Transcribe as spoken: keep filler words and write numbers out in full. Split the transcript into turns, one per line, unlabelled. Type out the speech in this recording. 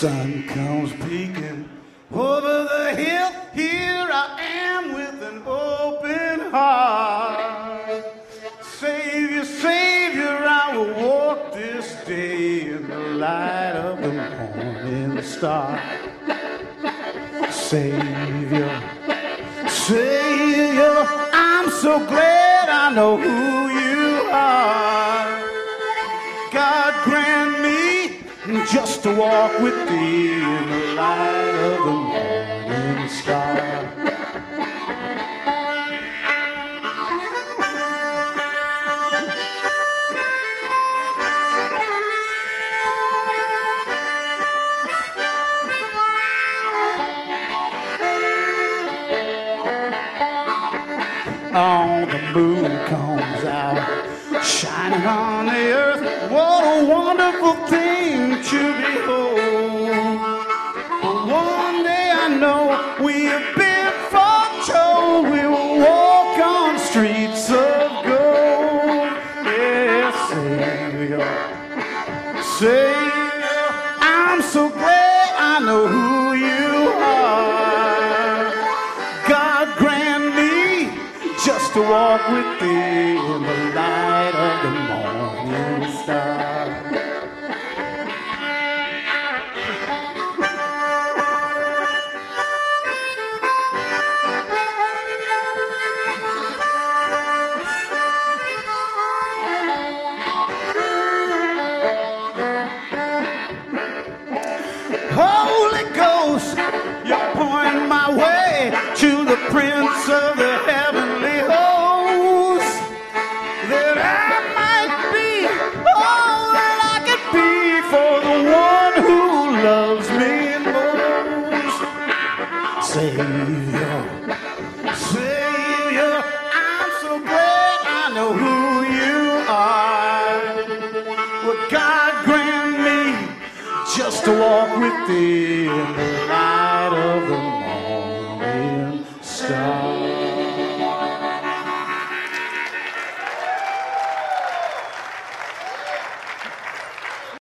sun comes peeking over the hill. Here I am with an open heart. Savior, Savior, I will walk this day in the light of the morning star. Savior, Savior, I'm so glad I know who you are. God grant me just to walk with thee in the light of the morning star. Oh, the moon comes out, shining on the earth. What a wonderful thing to behold. But one day I know we have been foretold we will walk on streets of gold. Yes, Savior, Savior, I'm so glad I know who you are. God grant me just to walk with thee in the light of the morning star. Holy Ghost, you point my way to the Prince of the heavenly host, that I might be all that I could be for the one who loves me most. Savior, Savior, I'm so glad I know who you are. Well, God grant me just to walk with thee in the light of the morning star.